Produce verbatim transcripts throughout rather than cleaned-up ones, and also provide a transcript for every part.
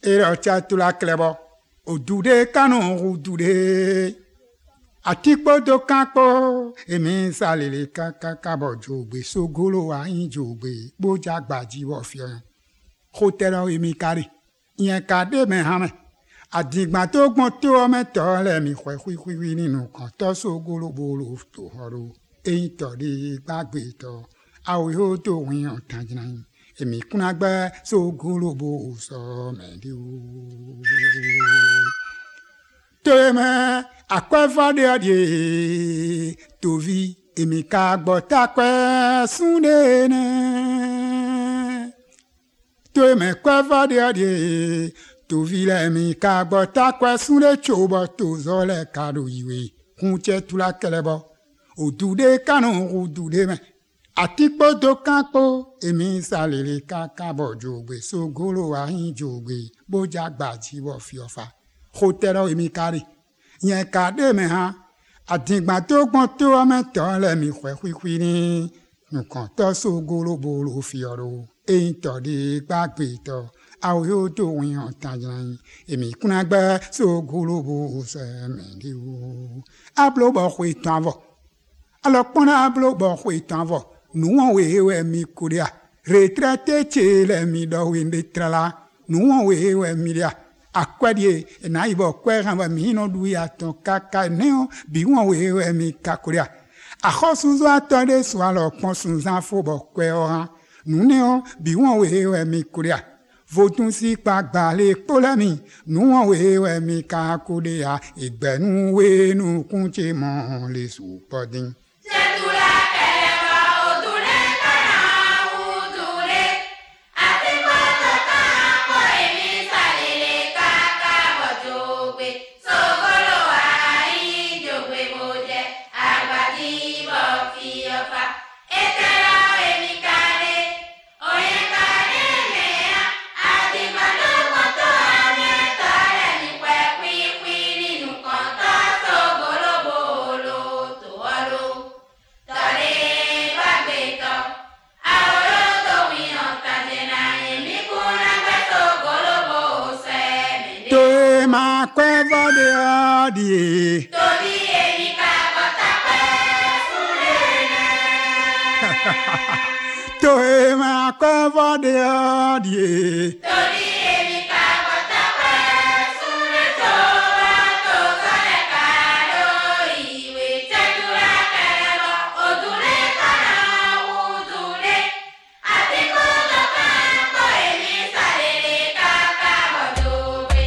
Ero chatula klebo. Odude kanon odude. Atikpo do kakpo. Emi salele kakakabo jogbe. Sogolo a in jogbe. Boja gbaji wo fiyan. Hotelo emi kari. Yen kade me hame. Adigba tó gbọ́n tó ọmọ tọ́ lẹ́mi wíwíwí nínú kan tọ́ sógolo bolo tó ọrọ̀ eyín tọ́ de gbàgbé tọ́ àwọn yóò tó wíyàn tàjìnà yìí èmi kúnná gbẹ́ sógolo bó sọ mẹ́lẹ́ o. Tòmẹ́ àpẹ́fọ́dé ọ̀dẹ́ tòvi èmi ká gbọ́ tápẹ́ súndé nẹ́. Tòmẹ́ pẹ́fọ́dé ọ̀dẹ́ tovile mi ka gbọ́ takwe sunle tsobo tozɔle kado yiwe kuntse tula kelebɔ odude kanu odude me atikpo do kakpo emi salele kakabɔ dzogbe sogolo ahin dzogbe bodza gbadzi wɔ fiɔfa xotɛrɛ emi kari yẹn kade me hã adigba tó gbɔn tó ɔmɛ tɔ le mi xɔ ƒuiƒui ni nukɔtɔ sogolo bolo fiɔro eyin tɔ de gbagbe tɔ. Awo yóò tó wíyàn tàjà yín èmi kúnná gbẹ́ sógolobo sẹ́mẹ̀lẹ́ o. Ablo bọ̀ xɔ ìtàn avọ̀ alọ́kpọ́nà ablo bọ̀ xɔ ìtàn avọ̀ nuwọ̀n wéwẹ̀ mi kúrẹ́à retraité tse lẹ̀ mi dọ̀wé ndé trala nuwọ̀n wéwẹ̀ mi dẹ́à akpẹ́dìé ẹ̀nà yìí kpẹ́ hàn bọ̀ mí nọ du yàtọ̀ kaka nẹ́ọ̀ bí wọ́n wéwẹ̀ mi kakúrẹ́à àxọ́sùnzó atọ́ dé sùn alọ́kpọ́n sùnzán fó bọ̀ kpẹ́ ọ hàn nùnẹ́ọ̀ bí wọ́n wéwẹ̀ mi kúrẹ́à. Votun si kpagba le kpolẹ mi nuwọn wewẹ mi kakode ya ìgbẹnu wenu kuntse mọ le supọdin. Ṣètùlá kẹlẹ́bọ̀ òdùlé kàná òdùlé àti pọ́tò kan kó èmi sàlélé kákábọ̀ jògbé sogolo àyín jògbé mo jẹ àgbàdì bọ̀ fi ọ̀fà ètèrè èmi kàdé òye kàdé mẹ́à. Ma kwe vode adie. Tobi emi ka bota kwe sunene. Toe ma kwe vode adie. Tobi emi ka bota kwe sunene. Toba to sole kado iwe chetula kelebo odule kana udule. Atiko to kanko emi salele kaka bojobe.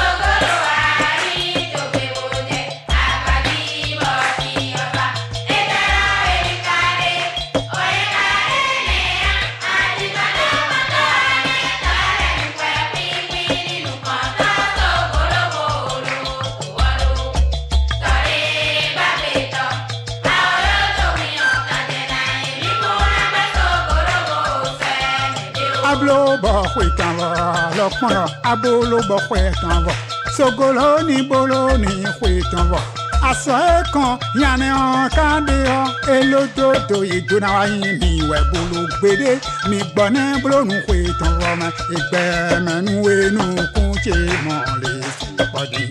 Ablo bọ̀ xɔ ìtàn vọ̀ lọ́kpọ́nọ̀ abolo bọ̀ xɔ ìtàn vọ̀ sogolo ni bolo ni xɔ ìtàn vọ̀ asọ ẹ̀kan yanni hàn káde hàn elododo ìdúná wáyé mi wẹ̀ bolo gbede mi gbọ́ ní bolonu xɔ ìtàn vọ̀ mẹ ìgbẹ́mẹ̀nu wẹ̀nu kúntsẹ̀ mọ̀ lè sùpọ̀dé.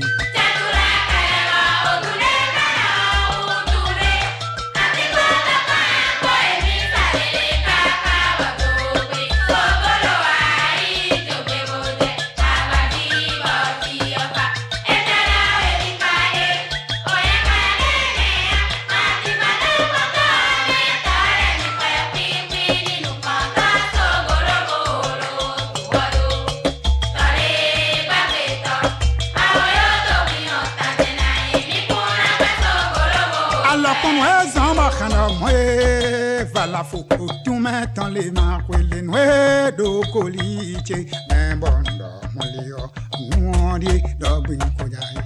Valafo otume tan le ma kwele nwe do koliche me bondo molio nuori dogbin kojayi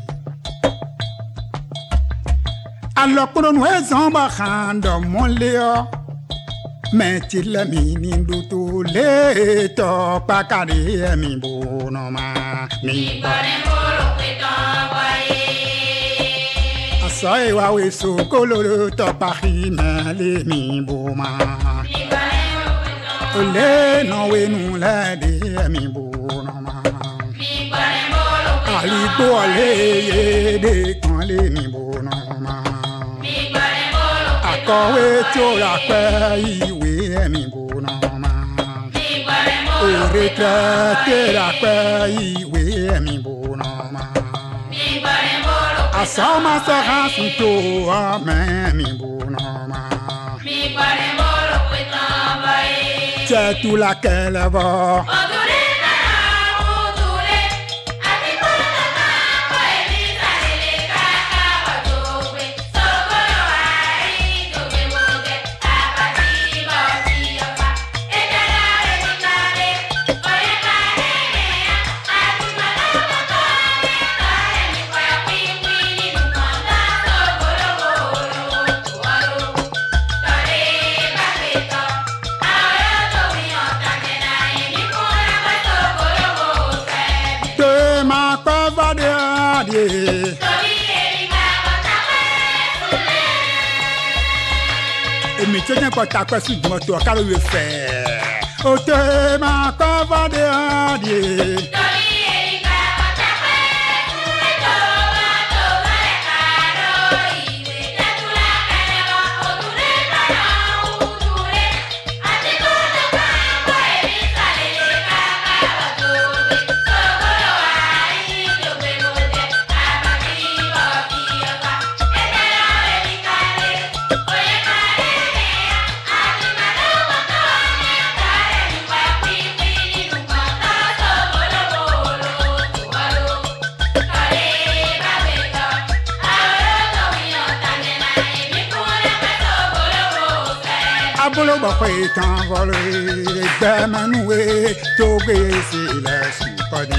alokoro nwe zamba khando molio me tile mi ni do to le to pakari mi bono ma mi bone bolo kweto boye Soy wa we so kololo to pari me le mi boma. Ole no we nu le de mi bona ma. Alibo ale de kan le ni bono ma. Akọ̀wé tí ó rà pẹ́ ìwé ẹ̀mí bono ma. Òrètè rà pẹ́ ìwé ẹ̀mí bono ma. Àsámásá sùn tó ọmọ ẹ̀mí bono ma. Tẹ́tù la kẹlẹ́ bọ̀. Èmi tó jẹ́ kọ́ta pẹ́ sí ìgbìmọ̀tò ọ̀kárò yóò fẹ́. Ó tẹ́ máa kọ́ fọ́dé ọ̀dẹ. Bolo bọ̀ pé tán wọlé gbẹ́mẹ́nuwé tó gbé sílẹ̀ sùpọ̀dé.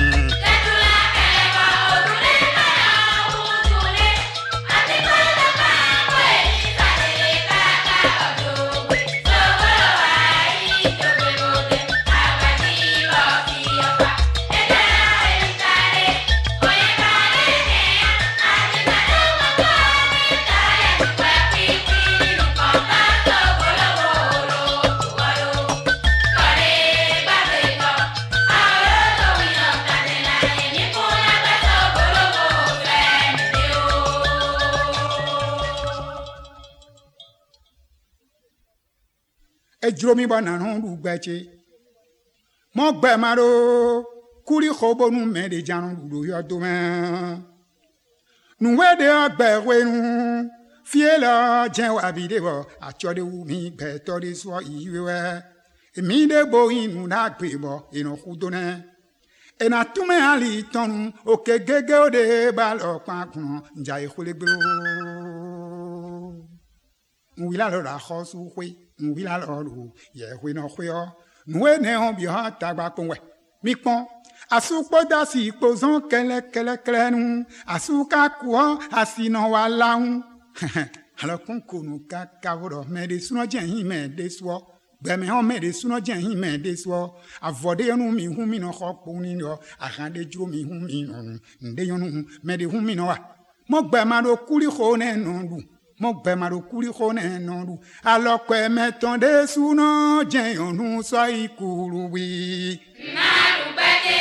Ejuro mi ba nanu du gbeche mo gbe maro kuri khobo nu me de janu du yo do me nu we de gbe we nu fiela jen wa bi de bo a cho de wu mi gbe to de so iwe we mi de bo inu na gbe bo inu khudo ne ena tume ali tonu o ke gege o de ba lo pa kun nja e khole gbe mu wi la lo ra kho su khwe nous villa l'eau, yé oui non oui oh, nous n'ayons bien tabacon ouais, mi pon, à sous poda si posons qu'elle qu'elle qu'elle nous, à sous kakouan, à si non wala nous, alors qu'on connaît kakavoro, mais des sous nos gens mais des soirs, ben mais on met des sous nos gens mais des soirs, à voder nous mi humi no hop pour nous, à rendre jo mi humi non, de nous, mais des humi no wa, mon ben maro kuli khone non du. Mo gbe maro kuri khone nondu alors que mettons des sous non jen nous soit ikuru wi na rubate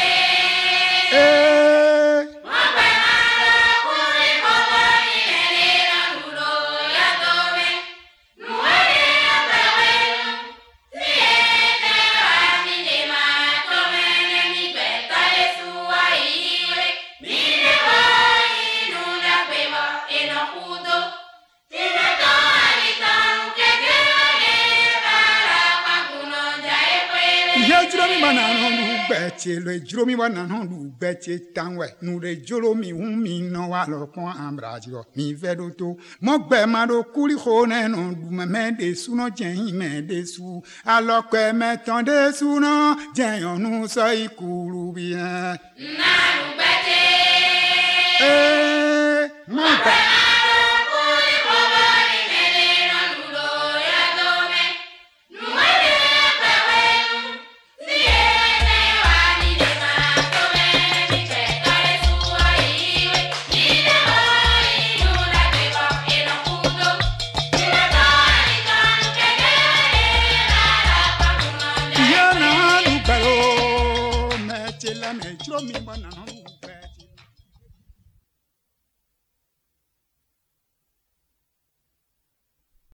eh mo gbe maro kuri khone ni na rulo ya dome nu ade abewe si ete wa mi de ma to me mi gbe ta esu wa iwe mi de wa inu na gbe mo eno hudo. Juro mi banana lu bẹ́ẹ̀tì le juro mi banana lu bẹ́ẹ̀tì tanwẹ̀ nu le jolo mi hun mi nọ wa lọ kún ambraji lọ mi fẹ́ do to mọ gbẹ ma do kuli xo nẹnu dumẹ de sunọ jẹyin mẹ de su alọkẹ mẹtọn de sunọ jẹyọnu sọ ikuru bi yẹn. Nanu bẹ́ẹ̀tì. Ee mọ gbẹ. Juro mi banana.